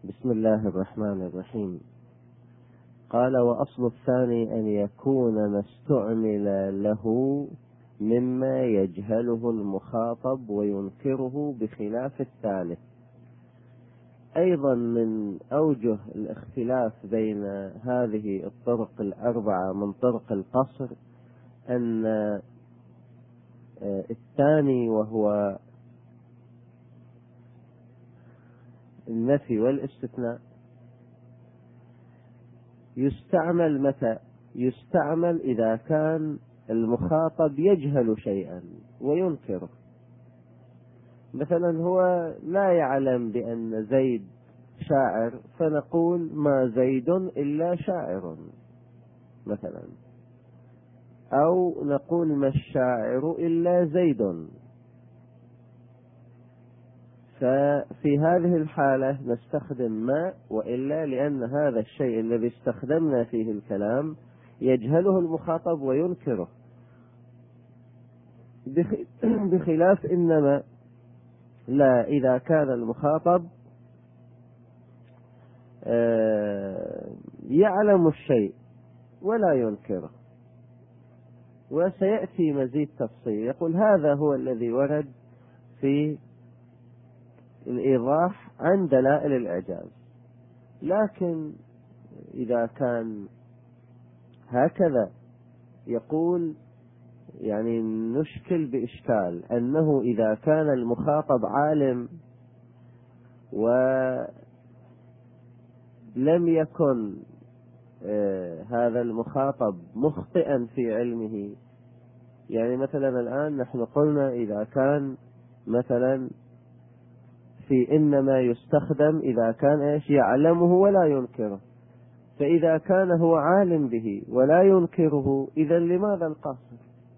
بسم الله الرحمن الرحيم. قال: وأصل الثاني أن يكون ما استعمل له مما يجهله المخاطب وينكره بخلاف الثالث. أيضا من أوجه الاختلاف بين هذه الطرق الأربعة من طرق القصر أن الثاني وهو النفي والاستثناء يستعمل متى؟ يستعمل إذا كان المخاطب يجهل شيئا وينكره. مثلا هو لا يعلم بأن زيد شاعر فنقول ما زيد إلا شاعر مثلا، أو نقول ما الشاعر إلا زيد. ففي هذه الحالة نستخدم ما وإلا، لأن هذا الشيء الذي استخدمنا فيه الكلام يجهله المخاطب وينكره، بخلاف إنما لا، إذا كان المخاطب يعلم الشيء ولا ينكره. وسيأتي مزيد تفصيل. يقول: هذا هو الذي ورد في الإيضاح عن دلائل الإعجاز. لكن إذا كان هكذا يقول يعني نشكل بإشكال أنه إذا كان المخاطب عالم ولم يكن هذا المخاطب مخطئا في علمه. يعني مثلا الآن نحن قلنا إذا كان مثلا في إنما يستخدم إذا كان إيش يعلمه ولا ينكره، فإذا كان هو عالم به ولا ينكره إذا لماذا القصر؟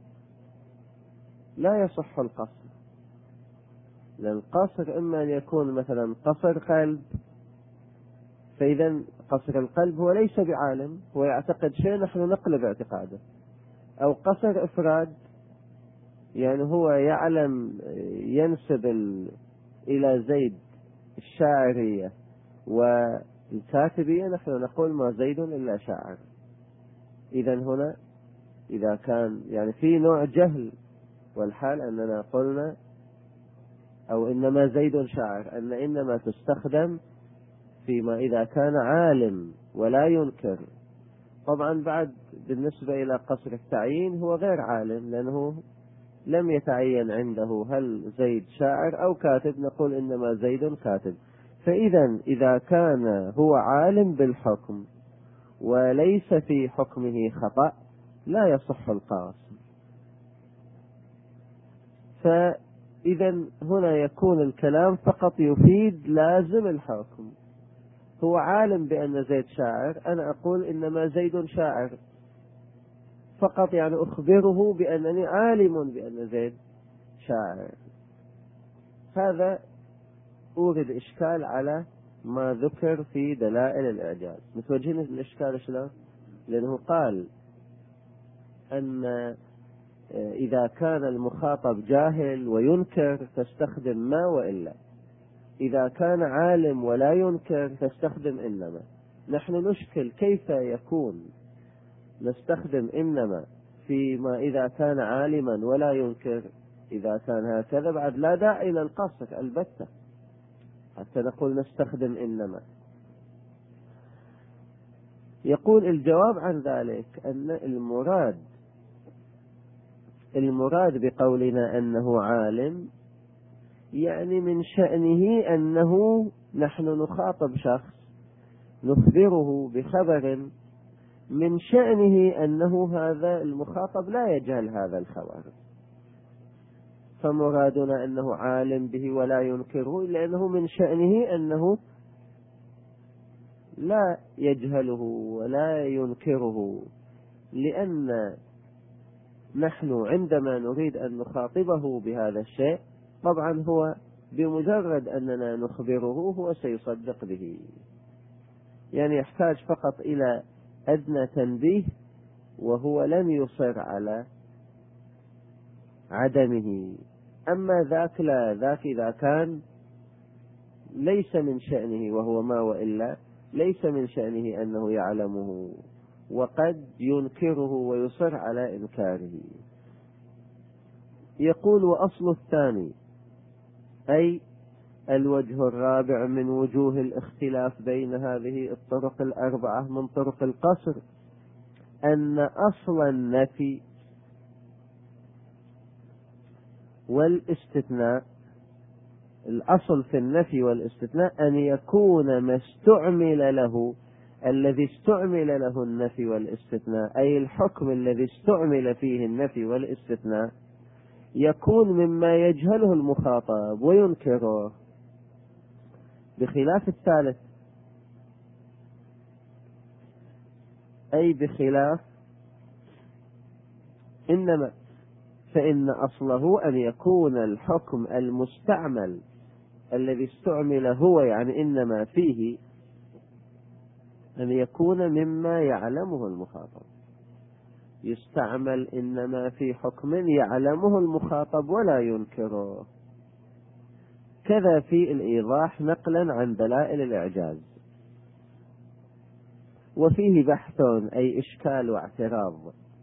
لا يصح القصر، لأن القصر إما أن يكون مثلا قصر قلب، فإذا قصر القلب هو ليس بعالم، هو يعتقد شيء نحن نقلب اعتقاده. أو قصر إفراد، يعني هو يعلم ينسب إلى زيد الشاعرية والكاتبية، نحن نقول ما زيد إلا شاعر. إذا هنا إذا كان يعني في نوع جهل، والحال أننا قلنا أو إنما زيد شاعر، أن إنما تستخدم فيما إذا كان عالم ولا ينكر. طبعا بعد بالنسبة إلى قصر التعيين هو غير عالم، لأنه لم يتعين عنده هل زيد شاعر أو كاتب، نقول إنما زيد كاتب. فإذا إذا كان هو عالم بالحكم وليس في حكمه خطأ لا يصح القاصر. فإذا هنا يكون الكلام فقط يفيد لازم الحكم. هو عالم بأن زيد شاعر، أنا أقول إنما زيد شاعر فقط، يعني أخبره بأنني عالم بأن زيد شاعر. هذا أورد إشكال على ما ذكر في دلائل الإعجاز. متوجهين الإشكال شلون؟ لأنه قال أن إذا كان المخاطب جاهل وينكر تستخدم ما وإلا، إذا كان عالم ولا ينكر تستخدم إنما. نحن نشكل كيف يكون نستخدم إنما فيما إذا كان عالما ولا ينكر. إذا كان هكذا بعد لا داعي إلى القصر البتة حتى نقول نستخدم إنما. يقول الجواب عن ذلك أن المراد بقولنا أنه عالم، يعني من شأنه أنه نحن نخاطب شخص نخبره بخبر من شأنه أنه هذا المخاطب لا يجهل هذا الخبر، فمرادنا أنه عالم به ولا ينكره، لأنه من شأنه أنه لا يجهله ولا ينكره. لأن نحن عندما نريد أن نخاطبه بهذا الشيء طبعا هو بمجرد أننا نخبره هو سيصدق به، يعني يحتاج فقط إلى أدنى تنبيه وهو لن يصر على عدمه. أما ذاك لا، ذاك إذا كان ليس من شأنه، وهو ما وإلا ليس من شأنه أنه يعلمه، وقد ينكره ويصر على إنكاره. يقول: وأصل الثاني، أي الوجه الرابع من وجوه الاختلاف بين هذه الطرق الأربعة من طرق القصر، أن أصل النفي والاستثناء، الأصل في النفي والاستثناء أن يكون ما استعمل له، الذي استعمل له النفي والاستثناء، أي الحكم الذي استعمل فيه النفي والاستثناء، يكون مما يجهله المخاطب وينكره، بخلاف الثالث، أي بخلاف إنما، فإن أصله أن يكون الحكم المستعمل الذي استعمل هو، يعني إنما فيه، أن يكون مما يعلمه المخاطب. يستعمل إنما في حكم يعلمه المخاطب ولا ينكره، كذا في الإيضاح نقلا عن دلائل الإعجاز. وفيه بحث، أي إشكال واعتراض،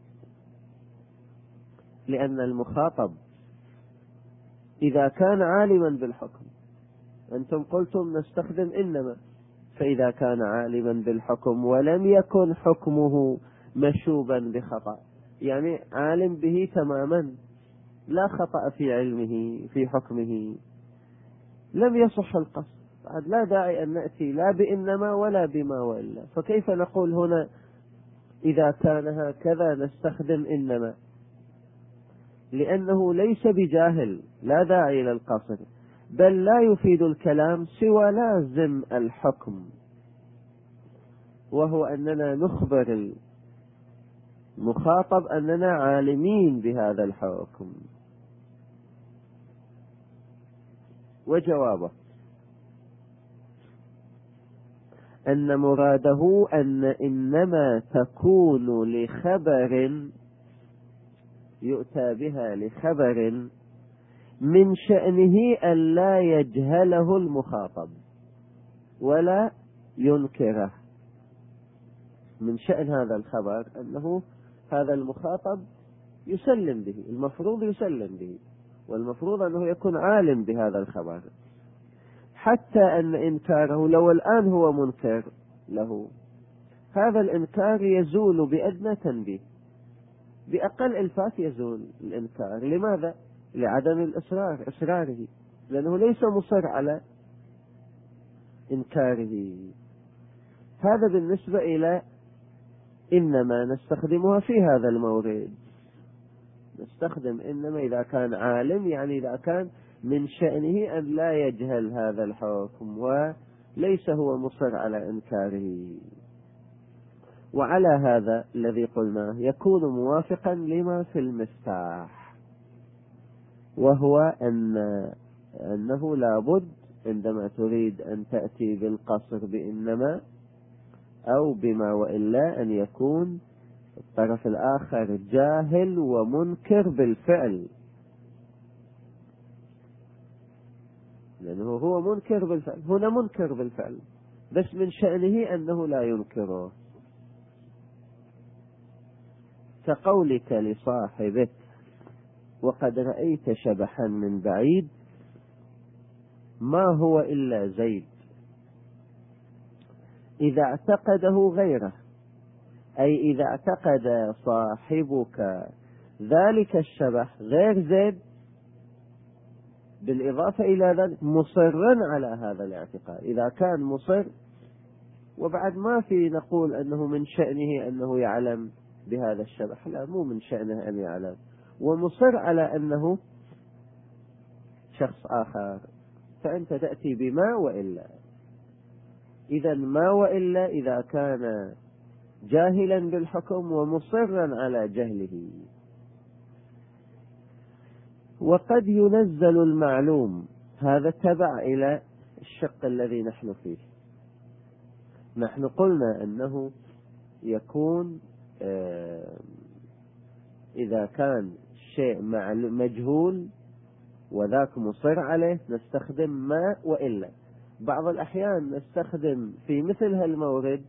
لأن المخاطب إذا كان عالما بالحكم، أنتم قلتم نستخدم إنما، فإذا كان عالما بالحكم ولم يكن حكمه مشوبا بخطأ، يعني عالم به تماما لا خطأ في علمه في حكمه، لم يصح القصد، بعد لا داعي أن نأتي لا بإنما ولا بما وإلا. فكيف نقول هنا إذا كان هكذا نستخدم إنما؟ لأنه ليس بجاهل، لا داعي للقصر، بل لا يفيد الكلام سوى لازم الحكم، وهو أننا نخبر المخاطب أننا عالمين بهذا الحكم. وجوابه أن مراده أن إنما تكون لخبر، يؤتى بها لخبر من شأنه أن لا يجهله المخاطب ولا ينكره. من شأن هذا الخبر أنه هذا المخاطب يسلم به، المفروض يسلم به، والمفروض أنه يكون عالم بهذا الخبر، حتى أن إنكاره لو الآن هو منكر له، هذا الإنكار يزول بأدنى تنبيه، بأقل إلفات يزول الإنكار. لماذا؟ لعدم إصراره، لأنه ليس مصر على إنكاره. هذا بالنسبة إلى إنما نستخدمها في هذا المورد، نستخدم إنما إذا كان عالم، يعني إذا كان من شأنه أن لا يجهل هذا الحكم وليس هو مصر على إنكاره. وعلى هذا الذي قلناه يكون موافقا لما في المفتاح، وهو أنه لابد عندما تريد أن تأتي بالقصر بإنما أو بما وإلا أن يكون الطرف الآخر جاهل ومنكر بالفعل، لأنه هو منكر بالفعل، هنا منكر بالفعل، بس من شأنه أنه لا ينكره، كقولك لصاحبك: وقد رأيت شبحا من بعيد ما هو إلا زيد. إذا اعتقده غيره، أي إذا اعتقد صاحبك ذلك الشبح غير زيد، بالإضافة إلى ذلك مصرا على هذا الاعتقاد، إذا كان مصر وبعد ما في نقول أنه من شأنه أنه يعلم بهذا الشبح، لا، مو من شأنه أن يعلم، ومصر على أنه شخص آخر، فأنت تأتي بما وإلا. إذا ما وإلا إذا كان جاهلا بالحكم ومصرا على جهله. وقد ينزل المعلوم، هذا تبع إلى الشق الذي نحن فيه. نحن قلنا أنه يكون إذا كان شيء مجهول وذاك مصر عليه نستخدم ما وإلا، بعض الأحيان نستخدم في مثل هالمورد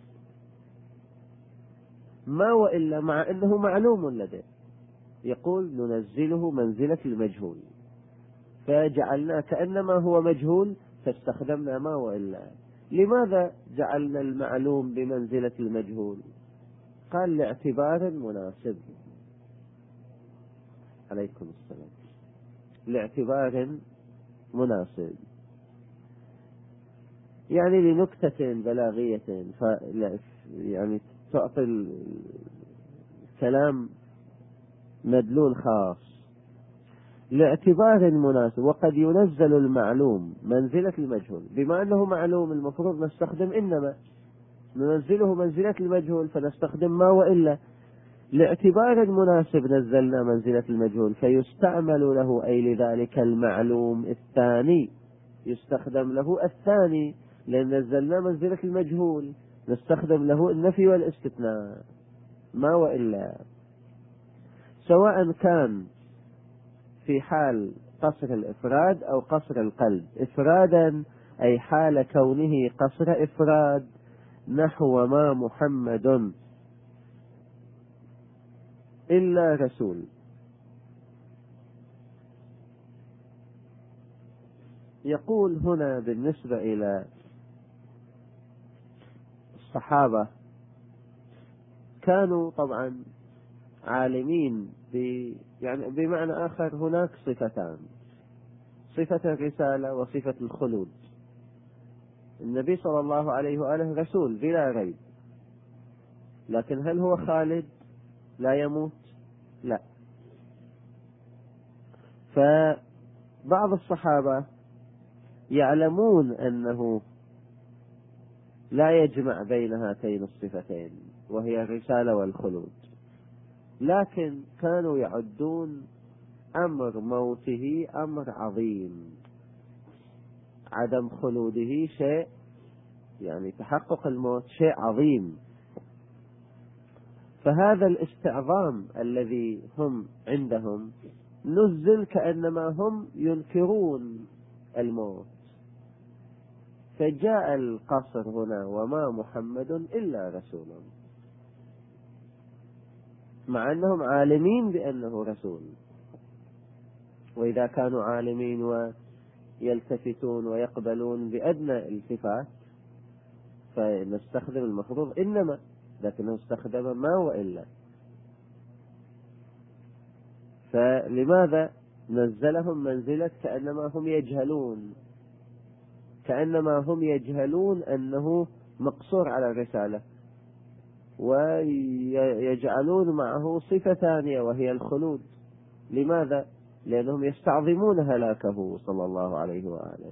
ما وإلا مع أنه معلوم لديه، يقول ننزله منزلة المجهول، فجعلنا كأنما هو مجهول فاستخدمنا ما وإلا. لماذا جعلنا المعلوم بمنزلة المجهول؟ قال لاعتبار مناسب. عليكم السلام. لاعتبار مناسب، يعني لنكتة بلاغية، يعني تعطي الكلام مدلول خاص. لاعتبار مناسب. وقد ينزل المعلوم منزلة المجهول، بما أنه معلوم المفروض نستخدم إنما، ننزله منزلة المجهول فنستخدم ما وإلا. لاعتبار مناسب نزلنا منزلة المجهول، فيستعمل له أي لذلك المعلوم الثاني، يستخدم له الثاني، لأن نزلنا منزلة المجهول نستخدم له النفي والاستثناء ما وإلا، سواء كان في حال قصر الإفراد أو قصر القلب. إفرادا أي حال كونه قصر إفراد، نحو ما محمد إلا رسول. يقول هنا بالنسبة إلى الصحابة كانوا طبعا عالمين يعني بمعنى آخر هناك صفتان، صفة الرسالة وصفة الخلود. النبي صلى الله عليه وآله رسول بلا ريب، لكن هل هو خالد لا يموت؟ لا. فبعض الصحابة يعلمون أنه لا يجمع بين هاتين الصفتين وهي الرسالة والخلود، لكن كانوا يعدون أمر موته أمر عظيم، عدم خلوده شيء، يعني تحقق الموت شيء عظيم. فهذا الاستعظام الذي هم عندهم نزل كأنما هم ينكرون الموت، فجاء القصر هنا وما محمد إلا رسول، مع أنهم عالمين بأنه رسول. وإذا كانوا عالمين ويلتفتون ويقبلون بأدنى التفات فنستخدم المفروض إنما، لكنه استخدم ما وإلا. فلماذا نزلهم منزلة كأنما هم يجهلون، كأنما هم يجهلون أنه مقصور على الرسالة، ويجعلون معه صفة ثانية وهي الخلود. لماذا؟ لأنهم يستعظمون هلاكه صلى الله عليه وآله.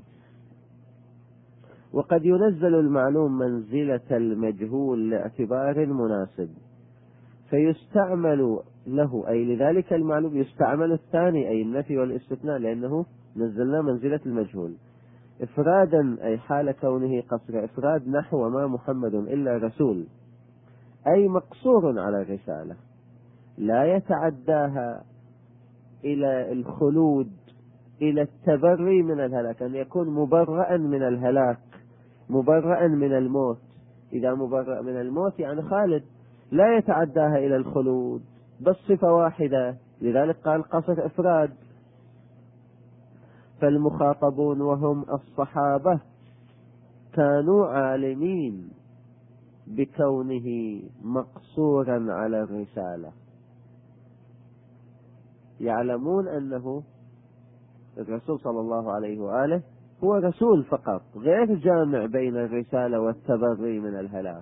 وقد ينزل المعلوم منزلة المجهول لاعتبار مناسب، فيستعمل له أي لذلك المعلوم يستعمل الثاني أي النفي والاستثناء، لأنه نزلنا منزلة المجهول. إفرادا أي حال كونه قصر إفراد، نحو ما محمد إلا رسول، أي مقصور على الرسالة لا يتعداها إلى الخلود، إلى التبري من الهلاك، أن يكون مبرأ من الهلاك، مبرأ من الموت. إذا مبرأ من الموت يعني خالد، لا يتعداها إلى الخلود بس صفة واحدة، لذلك قال قصر إفراد. فالمخاطبون وهم الصحابة كانوا عالمين بكونه مقصورا على الرسالة، يعلمون أنه الرسول صلى الله عليه وآله هو رسول فقط، غير جامع بين الرسالة والتبري من الهلاك،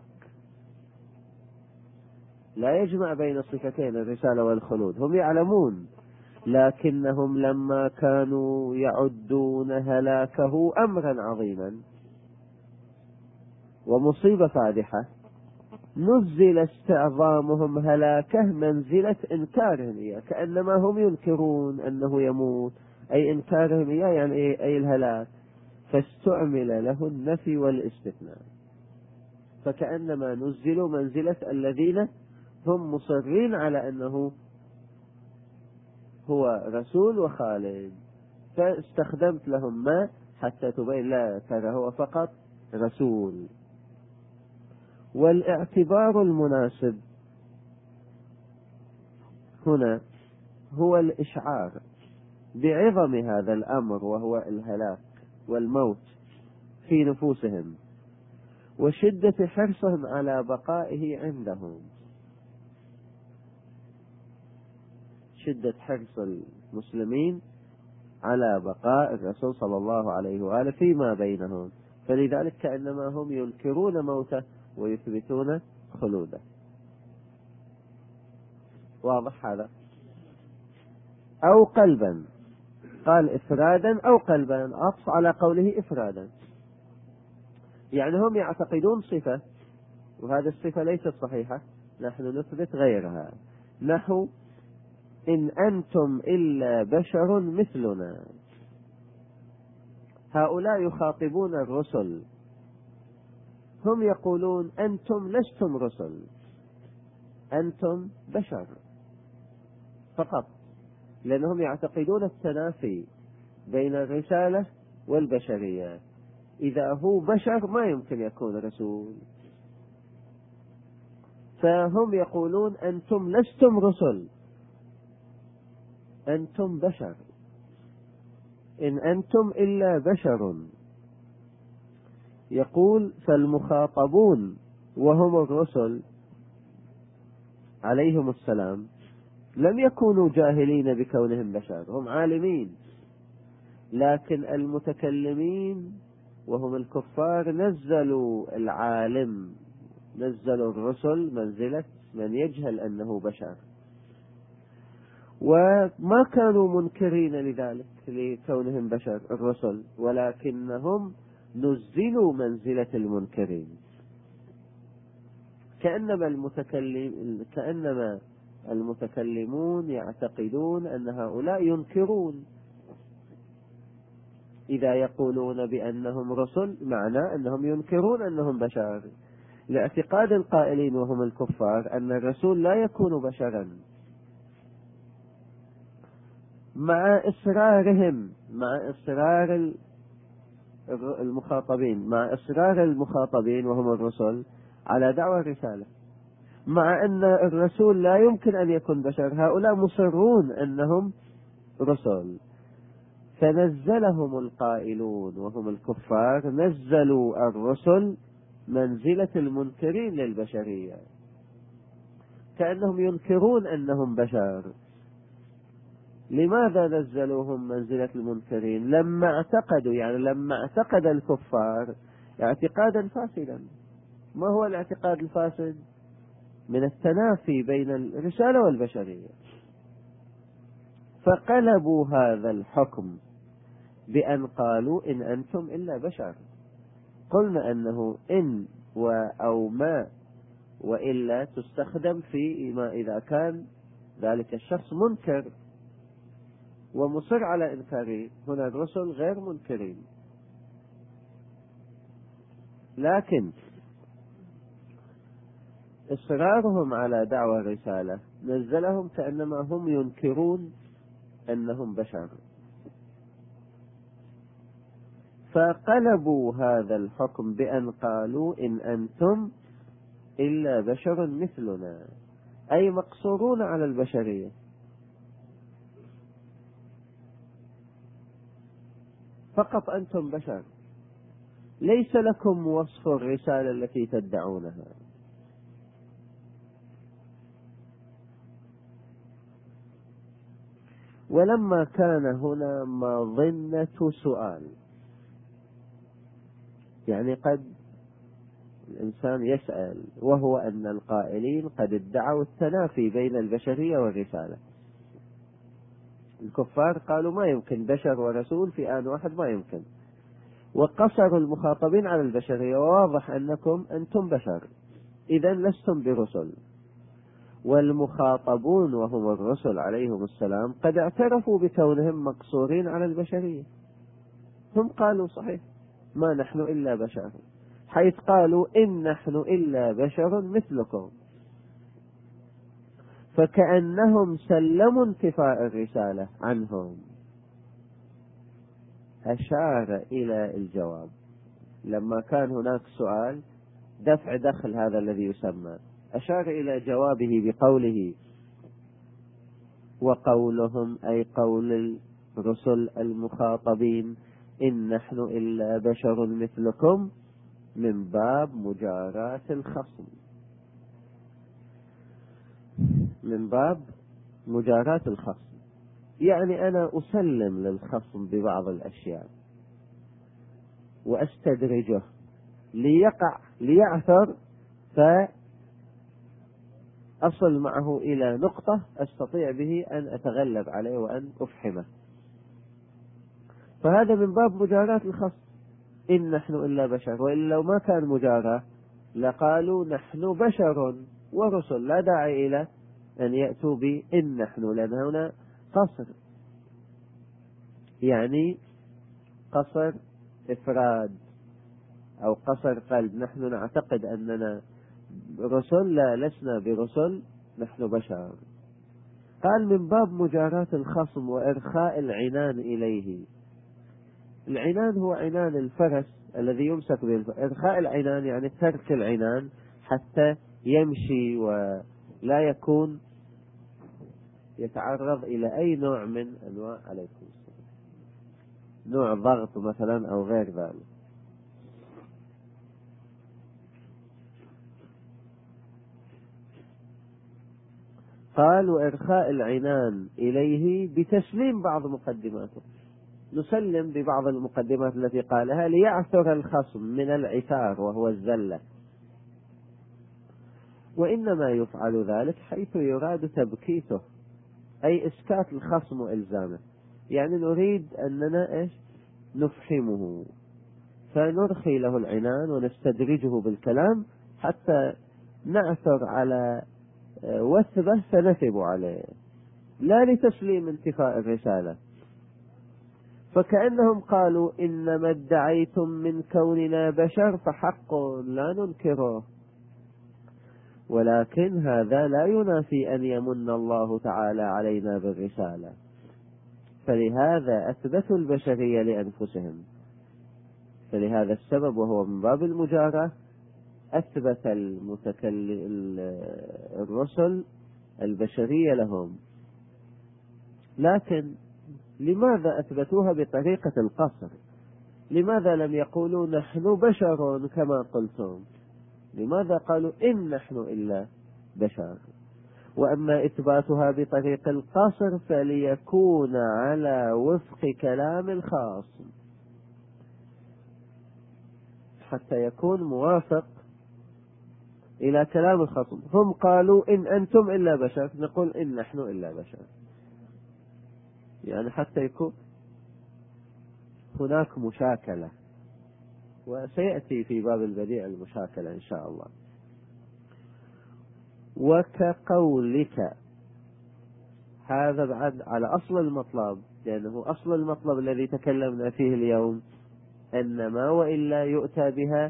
لا يجمع بين الصفتين الرسالة والخلود. هم يعلمون، لكنهم لما كانوا يعدون هلاكه أمرا عظيما ومصيبة فادحة، نزل استعظامهم هلاكه منزلة إنكارهم إياه، كأنما هم ينكرون أنه يموت، أي إنكارهم إياه يعني أي الهلاك، فاستعمل له النفي والاستثناء، فكأنما نزلوا منزلة الذين هم مصرين على أنه هو رسول وخالد، فاستخدمت لهم ما حتى تبين لا ترى هو فقط رسول. والاعتبار المناسب هنا هو الإشعار بعظم هذا الأمر، وهو الهلاك والموت في نفوسهم، وشدة حرصهم على بقائه عندهم. شدة حرص المسلمين على بقاء الرسول صلى الله عليه وآله فيما بينهم، فلذلك كأنما هم ينكرون موته ويثبتون خلوده. واضح هذا؟ أو قلبا، قال إفرادا أو قلبا، عطف على قوله إفرادا، يعني هم يعتقدون صفة وهذه الصفة ليست صحيحة، نحن نثبت غيرها، نحو إن أنتم إلا بشر مثلنا. هؤلاء يخاطبون الرسل، هم يقولون أنتم لستم رسل، أنتم بشر فقط، لأنهم يعتقدون التنافي بين الرسالة والبشرية. إذا هو بشر ما يمكن يكون رسول، فهم يقولون أنتم لستم رسل، أنتم بشر، إن أنتم إلا بشر. يقول فالمخاطبون وهم الرسل عليهم السلام لم يكونوا جاهلين بكونهم بشر، هم عالمين، لكن المتكلمين وهم الكفار نزلوا العالم، نزلوا الرسل منزلة من يجهل أنه بشر، وما كانوا منكرين لذلك لكونهم بشر الرسل، ولكنهم نزلوا منزلة المنكرين. كأنما المتكلمون يعتقدون أن هؤلاء ينكرون، إذا يقولون بأنهم رسل معناه أنهم ينكرون أنهم بشر، لاعتقاد القائلين وهم الكفار أن الرسول لا يكون بشرا، مع إصرارهم، مع إصرار المخاطبين، مع إصرار المخاطبين وهم الرسل على دعوى الرسالة، مع أن الرسول لا يمكن أن يكون بشر، هؤلاء مصرون أنهم رسل. فنزلهم القائلون وهم الكفار، نزلوا الرسل منزلة المنكرين للبشرية، كأنهم ينكرون أنهم بشر. لماذا نزلوهم منزلة المنكرين؟ لما اعتقد الكفار اعتقادا فاسدا. ما هو الاعتقاد الفاسد؟ من التنافي بين الرسالة والبشرية. فقلبوا هذا الحكم بأن قالوا إن أنتم إلا بشر. قلنا أنه إن أو ما وإلا تستخدم في ما إذا كان ذلك الشخص منكر ومصر على إنكاره. هنا الرسل غير منكرين، لكن إصرارهم على دعوى الرسالة نزلهم كأنما هم ينكرون أنهم بشر، فقلبوا هذا الحكم بأن قالوا إن أنتم إلا بشر مثلنا، أي مقصورون على البشرية. فقط أنتم بشر، ليس لكم وصف الرسالة التي تدعونها. ولما كان هنا مظنة سؤال، يعني قد الإنسان يسأل، وهو أن القائلين قد ادعوا التنافي بين البشرية والرسالة. الكفار قالوا ما يمكن بشر ورسول في آن واحد، ما يمكن، وقصروا المخاطبين على البشرية، وواضح أنتم بشر، إذن لستم برسل. والمخاطبون وهم الرسل عليهم السلام قد اعترفوا بكونهم مقصورين على البشرية، هم قالوا صحيح ما نحن إلا بشر، حيث قالوا إن نحن إلا بشر مثلكم، فكأنهم سلموا انتفاء الرسالة عنهم، أشار إلى الجواب. لما كان هناك سؤال دفع دخل هذا الذي يسمى، أشار إلى جوابه بقوله: وقولهم أي قول الرسل المخاطبين إن نحن إلا بشر مثلكم، من باب مجاراة الخصم، من باب مجاراة الخصم. يعني أنا أسلم للخصم ببعض الأشياء وأستدرجه ليعثر، فأصل معه إلى نقطة أستطيع به أن أتغلب عليه وأن أفحمه. فهذا من باب مجاراة الخصم، إن نحن إلا بشر. وإلا لو ما كان مجاراة لقالوا نحن بشر ورسل، لا داعي إلى أن يأتوا بإن نحن، لأن هنا قصر، يعني قصر إفراد أو قصر قلب. نحن نعتقد أننا رسل، لا، لسنا برسل، نحن بشر. قال من باب مجاراة الخصم وإرخاء العنان إليه. العنان هو عنان الفرس الذي يمسك بالفرس. إرخاء العنان يعني ترك العنان حتى يمشي ولا يكون يتعرض إلى أي نوع من أنواع عليكم نوع ضغط مثلا أو غير ذلك. قال وإرخاء العنان إليه بتسليم بعض مقدماته، نسلم ببعض المقدمات التي قالها ليعثر الخصم من العثار وهو الزلة. وإنما يفعل ذلك حيث يراد تبكيته، أي إسكات الخصم وإلزامه. يعني نريد أننا نفحمه، فنرخي له العنان ونستدرجه بالكلام حتى نعثر على وثبة فنثب عليه، لا لتسليم انتفاء الرسالة. فكأنهم قالوا إنما ادعيتم من كوننا بشر فحق لا ننكره، ولكن هذا لا ينافي أن يمن الله تعالى علينا بالرسالة، فلهذا أثبتوا البشرية لأنفسهم. فلهذا السبب وهو من باب المجارة أثبت الرسل البشرية لهم. لكن لماذا أثبتوها بطريقة القصر؟ لماذا لم يقولوا نحن بشر كما قلتم؟ لماذا قالوا إن نحن إلا بشر؟ وأما إثباتها بطريق القصر فليكون على وفق كلام الخاص، حتى يكون موافق إلى كلام الخصم. هم قالوا إن أنتم إلا بشر، نقول إن نحن إلا بشر، يعني حتى يكون هناك مشاكلة، وسيأتي في باب البديع المشاكلة إن شاء الله. وكقولك، هذا بعد على أصل المطلب، لأنه أصل المطلب الذي تكلمنا فيه اليوم أن ما وإلا يؤتى بها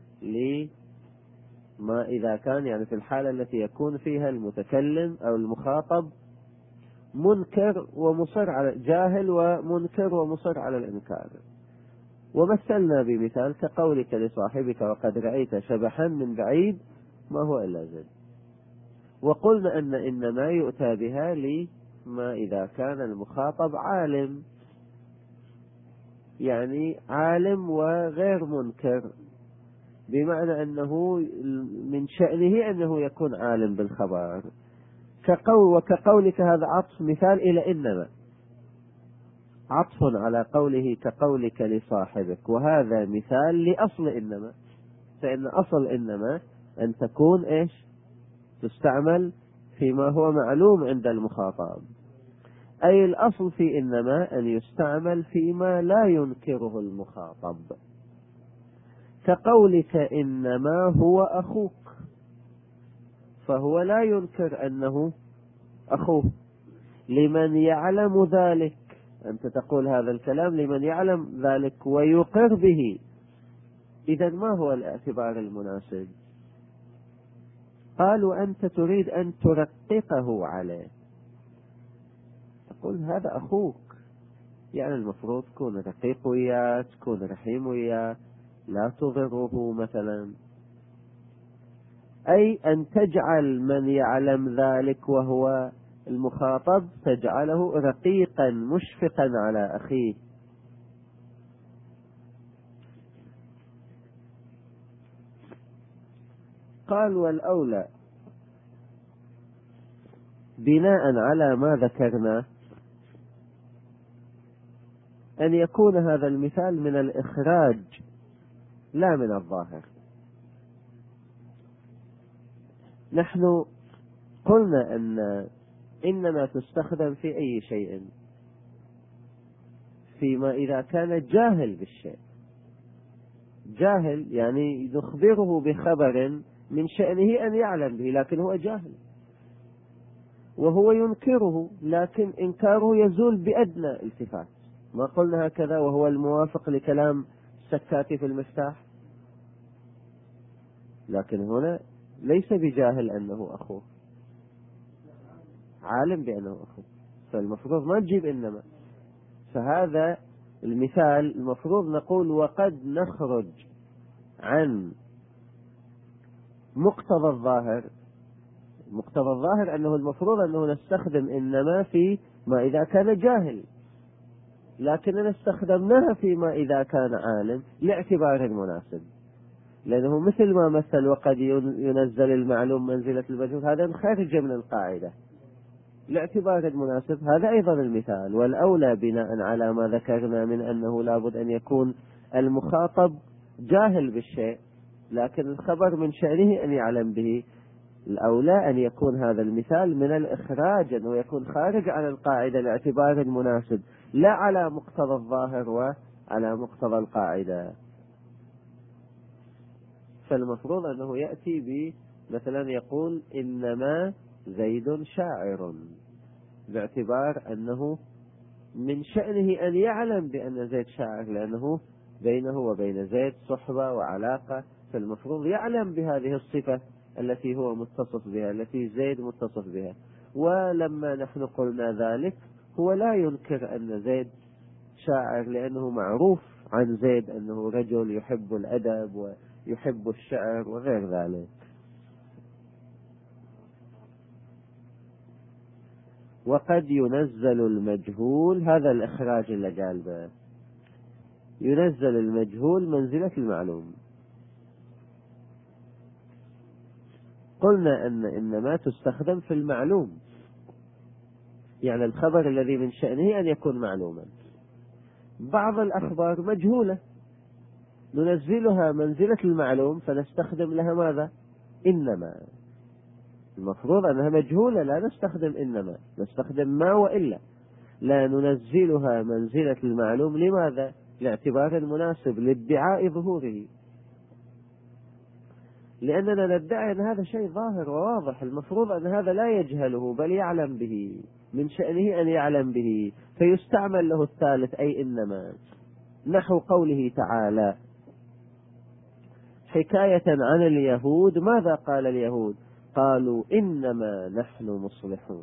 لما إذا كان، يعني في الحالة التي يكون فيها المتكلم أو المخاطب منكر ومصر على جاهل ومنكر ومصر على الإنكار. ومثلنا بمثال كقولك لصاحبك وقد رأيت شبحا من بعيد ما هو إلا زد. وقلنا أن إنما يؤتى بها لما إذا كان المخاطب عالم، يعني عالم وغير منكر، بمعنى أنه من شأنه أنه يكون عالم بالخبر. وكقولك هذا عطف مثال إلى إنما، عطف على قوله كقولك لصاحبك، وهذا مثال لأصل إنما. فإن أصل إنما أن تكون تستعمل فيما هو معلوم عند المخاطب، أي الأصل في إنما أن يستعمل فيما لا ينكره المخاطب. كقولك إنما هو أخوك، فهو لا ينكر أنه أخوه لمن يعلم ذلك. أنت تقول هذا الكلام لمن يعلم ذلك ويقر به. إذن ما هو الاعتبار المناسب؟ قالوا أنت تريد أن ترققه عليه، تقول هذا أخوك، يعني المفروض تكون رقيق وياه، تكون رحيم وياه، لا تضره مثلا، أي أن تجعل من يعلم ذلك وهو المخاطب تجعله رقيقا مشفقا على أخيه. قال والأولى بناء على ما ذكرنا أن يكون هذا المثال من الإخراج لا من الظاهر. نحن قلنا أن إنما تستخدم في أي شيء فيما إذا كان جاهل بالشيء. جاهل يعني نخبره بخبر من شأنه أن يعلم به لكن هو جاهل، وهو ينكره لكن إنكاره يزول بأدنى التفات. ما قلنا هكذا وهو الموافق لكلام السكاتي في المفتاح؟ لكن هنا ليس بجاهل أنه أخوه، عالم بأنه أخوه، فالمفروض ما تجيب إنما. فهذا المثال المفروض نقول وقد نخرج عن مقتضى الظاهر. مقتضى الظاهر أنه المفروض أنه نستخدم إنما في ما إذا كان جاهل، لكننا استخدمناها فيما إذا كان عالم لاعتبار المناسب، لأنه مثل ما مثل وقد ينزل المعلوم منزلة المجهول، هذا خارج من القاعدة لاعتبار المناسب. هذا أيضا المثال. والأولى بناء على ما ذكرنا من أنه لابد أن يكون المخاطب جاهل بالشيء لكن الخبر من شأنه أن يعلم به، الأولى أن يكون هذا المثال من الإخراج، أنه يكون خارج عن القاعدة لاعتبار المناسب لا على مقتضى الظاهر وعلى مقتضى القاعدة. فالمفروض أنه يأتي مثلا يقول إنما زيد شاعر، باعتبار أنه من شأنه أن يعلم بأن زيد شاعر لأنه بينه وبين زيد صحبة وعلاقة، فالمفروض يعلم بهذه الصفة التي هو متصف بها، التي زيد متصف بها. ولما نحن قلنا ذلك هو لا ينكر أن زيد شاعر لأنه معروف عن زيد أنه رجل يحب الأدب ويحب الشعر وغير ذلك. وقد ينزل المجهول، هذا الإخراج اللي قال به، ينزل المجهول منزلة المعلوم. قلنا أن إنما تستخدم في المعلوم، يعني الخبر الذي من شأنه أن يكون معلوما. بعض الأخبار مجهولة ننزلها منزلة المعلوم فنستخدم لها ماذا؟ إنما. المفروض أنها مجهولة لا نستخدم إنما، نستخدم ما وإلا، لا ننزلها منزلة المعلوم. لماذا؟ لاعتبار المناسب لادعاء ظهوره، لأننا ندعي أن هذا شيء ظاهر وواضح، المفروض أن هذا لا يجهله بل يعلم به، من شأنه أن يعلم به، فيستعمل له الثالث أي إنما. نحو قوله تعالى حكاية عن اليهود، ماذا قال اليهود؟ قالوا إنما نحن مصلحون.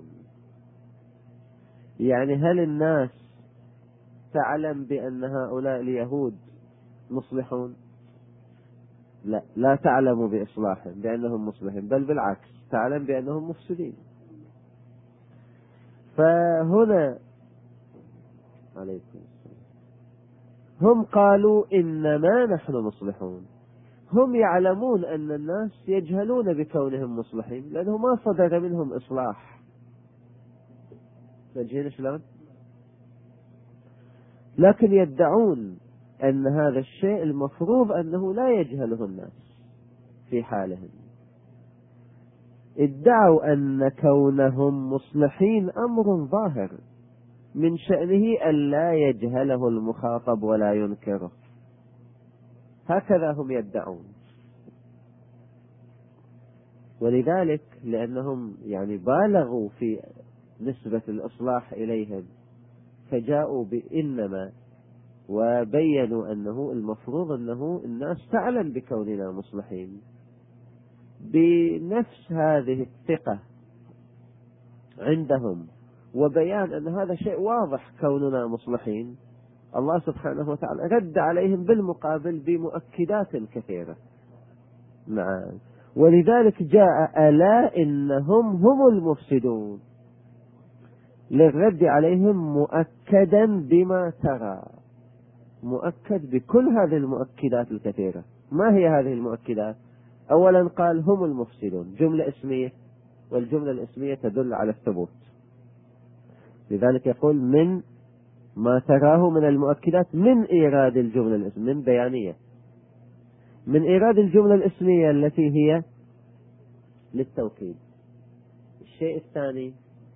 يعني هل الناس تعلم بأن هؤلاء اليهود مصلحون؟ لا، لا تعلم بإصلاحهم بأنهم مصلحين، بل بالعكس تعلم بأنهم مفسدين. فهنا عليكم السلام هم قالوا إنما نحن مصلحون، هم يعلمون أن الناس يجهلون بكونهم مصلحين لأنه ما صدر منهم إصلاح. تجهل شلون؟ لكن يدعون أن هذا الشيء المفروض أنه لا يجهله الناس في حالهم. ادعوا أن كونهم مصلحين أمر ظاهر من شأنه أن لا يجهله المخاطب ولا ينكره، هكذا هم يدعون. ولذلك لأنهم يعني بالغوا في نسبة الإصلاح إليهم فجاءوا بإنما وبينوا أنه المفروض أنه الناس تعلم بكوننا مصلحين. بنفس هذه الثقة عندهم وبيان أن هذا شيء واضح كوننا مصلحين، الله سبحانه وتعالى رد عليهم بالمقابل بمؤكدات كثيرة. نعم. ولذلك جاء ألا إنهم هم المفسدون للرد عليهم مؤكدا بما ترى، مؤكد بكل هذه المؤكدات الكثيرة. ما هي هذه المؤكدات؟ أولا قال هم المفسدون، جملة اسمية، والجملة الاسمية تدل على الثبوت، لذلك يقول من ما تراه من المؤكدات من إيراد الجملة الاسمية، من بيانية، من إيراد الجملة الاسمية التي هي للتوكيد. الشيء الثاني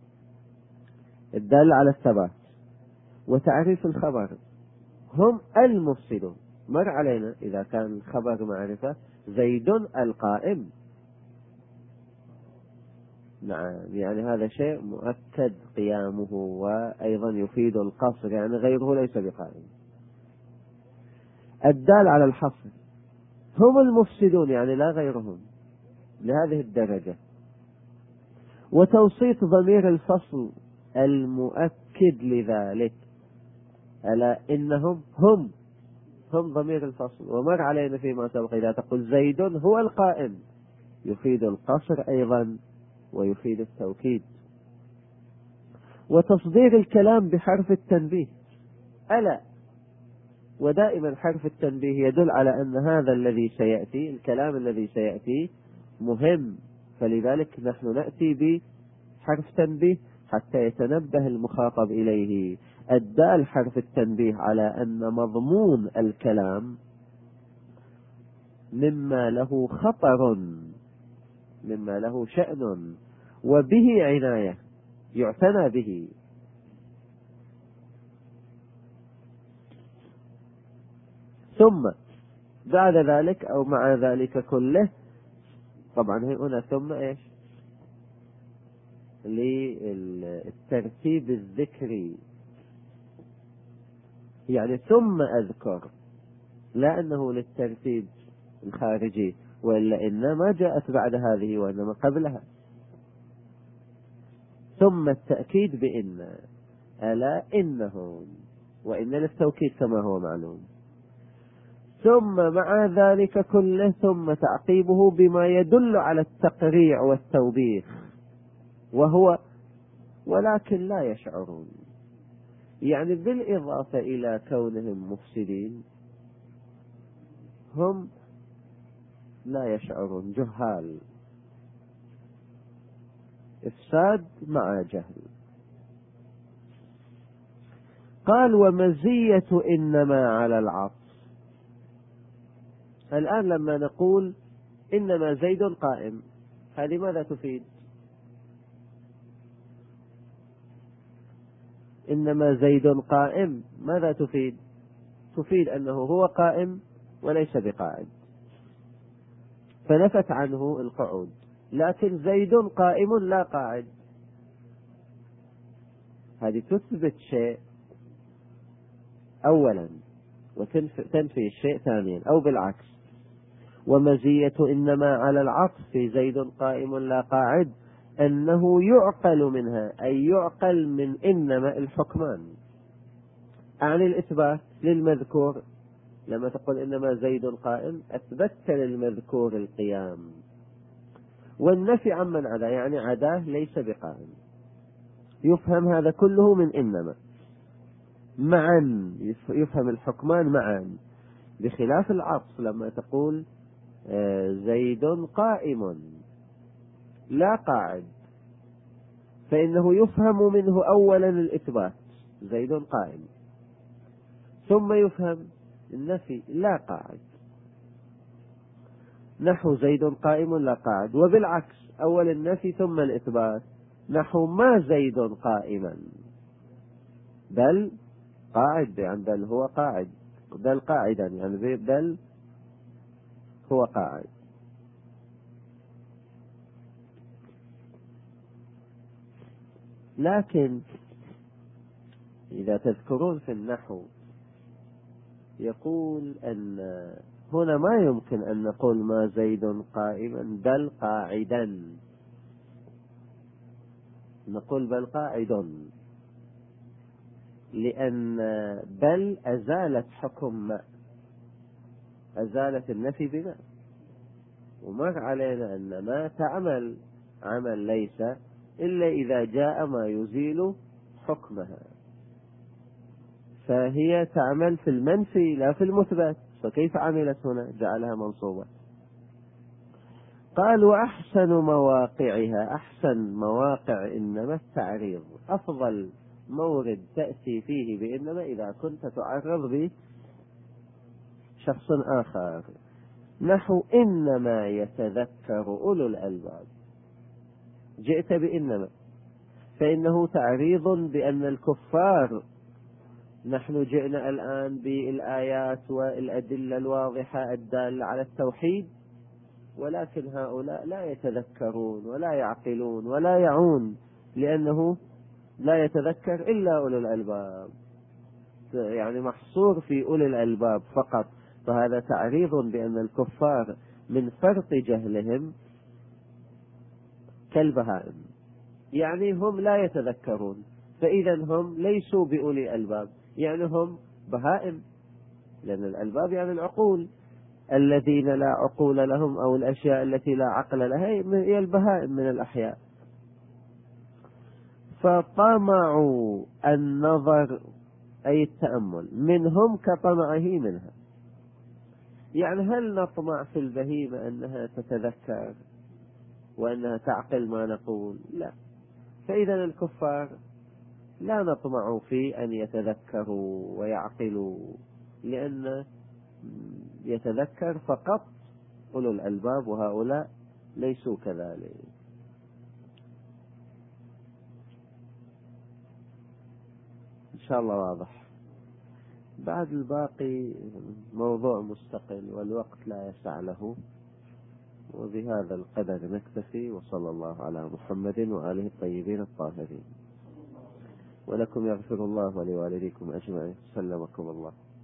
الدال على الثبات وتعريف الخبر، هم المفسدون. مر علينا إذا كان خبر معرفة زيد القائم، نعم، يعني هذا شيء مؤكد قيامه، وأيضا يفيد القصر، يعني غيره ليس بقائم. الدال على الحصر، هم المفسدون يعني لا غيرهم لهذه الدرجة. وتوسيط ضمير الفصل المؤكد لذلك، ألا إنهم هم ضمير الفصل. ومر علينا فيما سبق إذا تقول زيد هو القائم يفيد القصر أيضا ويفيد التوكيد. وتصدير الكلام بحرف التنبيه، ألا، ودائما حرف التنبيه يدل على أن هذا الذي سيأتي، الكلام الذي سيأتي مهم، فلذلك نحن نأتي بحرف تنبيه حتى يتنبه المخاطب إليه. الدال حرف التنبيه على أن مضمون الكلام مما له خطر، مما له شأن، وبه عناية يعتنى به. ثم بعد ذلك أو مع ذلك كله، طبعا هنا ثم إيش للترتيب الذكري، يعني ثم أذكر، لا أنه للترتيب الخارجي، وإلا إنما جاءت بعد هذه وإنما قبلها. ثم التأكيد بإن، ألا إنهم، وإن للتوكيد كما هو معلوم. ثم مع ذلك كله ثم تعقيبه بما يدل على التقريع والتوبيخ، وهو ولكن لا يشعرون، يعني بالإضافة إلى كونهم مفسدين هم لا يشعرون، جهال، إفساد مع جهل. قال ومزية إنما على العطف. الآن لما نقول إنما زيد قائم، هذه ماذا تفيد؟ إنما زيد قائم ماذا تفيد؟ تفيد أنه هو قائم وليس بقاعد، فنفت عنه القعود. لكن زيد قائم لا قاعد، هذه تثبت شيء أولا وتنفي الشيء ثانيا، أو بالعكس. ومزية إنما على العطف في زيد قائم لا قاعد أنه يعقل منها، أي يعقل من إنما الحكمان عن الإثبات للمذكور. لما تقول إنما زيد قائم أثبتت للمذكور القيام، والنفي عمن عدا، يعني عداه ليس بقائم. يفهم هذا كله من إنما معا، يفهم الحكمان معا، بخلاف العطف لما تقول زيد قائم لا قاعد، فإنه يفهم منه أولا الإثبات زيد قائم، ثم يفهم النفي لا قاعد، نحو زيد قائم لا قاعد. وبالعكس أول النفي ثم الإثبات، نحو ما زيد قائما بل قاعد، يعني بل هو قاعد، بل قاعدا، يعني بل هو قاعد. لكن إذا تذكرون في النحو يقول أن هنا ما يمكن أن نقول ما زيد قائما بل قاعدا، نقول بل قاعد، لأن بل أزالت حكم ما، أزالت النفي بما، ومر علينا أن ما تعمل عمل ليس إلا إذا جاء ما يزيل حكمها، فهي تعمل في المنفي لا في المثبت، فكيف عملت هنا؟ جعلها منصوبة. قال وأحسن مواقعها، أحسن مواقع إنما التعريض، أفضل مورد تأتي فيه بإنما إذا كنت تعرض بشخص آخر، نحو إنما يتذكر أولو الألباب، جئت بإنما، فإنه تعريض بأن الكفار، نحن جئنا الآن بالآيات والأدلة الواضحة الدالة على التوحيد، ولكن هؤلاء لا يتذكرون ولا يعقلون ولا يعون، لأنه لا يتذكر إلا أولو الألباب، يعني محصور في أولي الألباب فقط، فهذا تعريض بأن الكفار من فرط جهلهم كالبهائم، يعني هم لا يتذكرون، فإذا هم ليسوا بأولي ألباب، يعني هم بهائم، لأن الألباب يعني العقول، الذين لا عقول لهم أو الأشياء التي لا عقل لها هي البهائم من الأحياء. فطمعوا النظر أي التأمل منهم كطمعه منها، يعني هل نطمع في البهيمة أنها تتذكر وأنها تعقل ما نقول؟ لا. فإذا الكفار لا نطمع في أن يتذكروا ويعقلوا، لأن يتذكر فقط أولو الألباب، وهؤلاء ليسوا كذلك. إن شاء الله واضح. بعد الباقي موضوع مستقل والوقت لا يسع له، وبهذا القدر نكتفي، وصلى الله على محمد وآله الطيبين الطاهرين. ولكم يغفر الله ولوالديكم أجمعين. سلمكم الله.